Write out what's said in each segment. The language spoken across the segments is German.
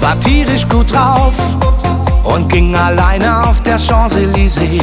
war tierisch gut drauf und ging alleine auf der Champs-Élysées.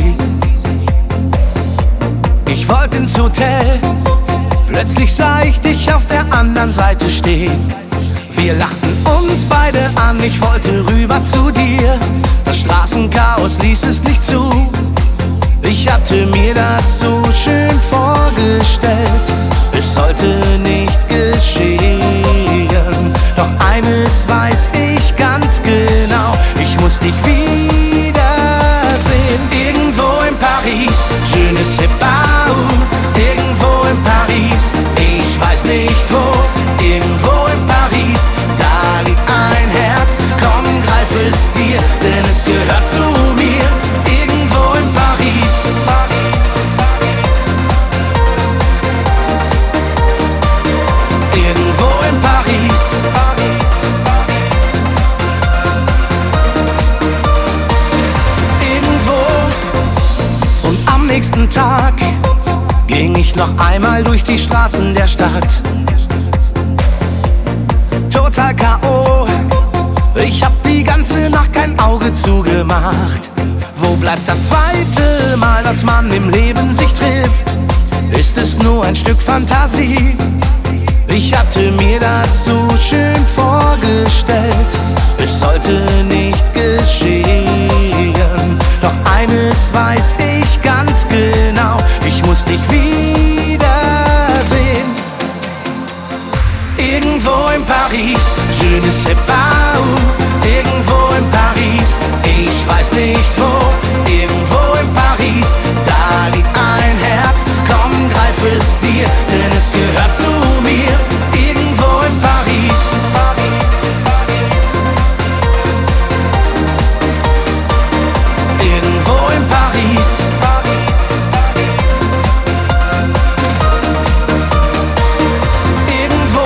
Ich wollte ins Hotel, plötzlich sah ich dich auf der anderen Seite stehen. Wir lachten uns beide an, ich wollte rüber zu dir. Das Straßenchaos ließ es nicht zu. Ich hatte mir das so schön vorgestellt, es sollte nicht geschehen. Doch eines weiß ich ganz genau, ich muss dich wiedersehen. Irgendwo in Paris, je ne sais pas où. Irgendwo in Paris, ich weiß nicht wo. Irgendwo in Paris, da liegt ein Herz. Komm, greif es dir, denn es gehört zu mir. Irgendwo in Paris. Irgendwo in Paris. Irgendwo. Und am nächsten Tag ging ich noch einmal durch die Straßen der Stadt. Total K.O. Ich hab die ganze Nacht kein Auge zugemacht. Wo bleibt das zweite Mal, dass man im Leben sich trifft? Ist es nur ein Stück Fantasie? Ich hatte mir das so schön vorgestellt, es sollte nicht geschehen. Doch eines weiß ich ganz genau, ich muss dich wiedersehen. Irgendwo in Paris, je ne sais pas où. Irgendwo in Paris, ich weiß nicht wo. Irgendwo in Paris, da liegt ein Herz. Komm, greif es dir, denn es gehört zu mir. Irgendwo in Paris. Irgendwo in Paris. Irgendwo.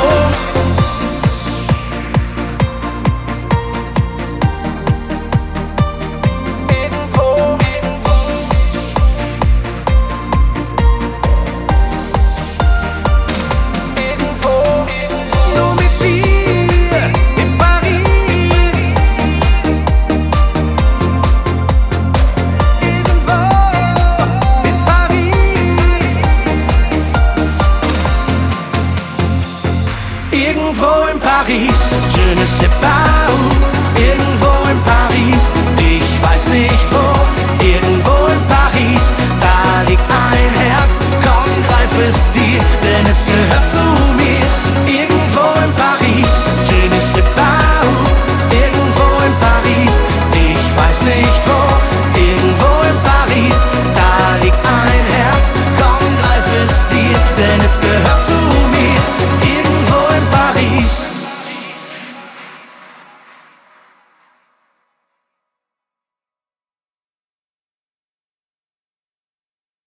Nur mit dir in Paris. Irgendwo in Paris. Irgendwo in Paris, je ne sais pas où.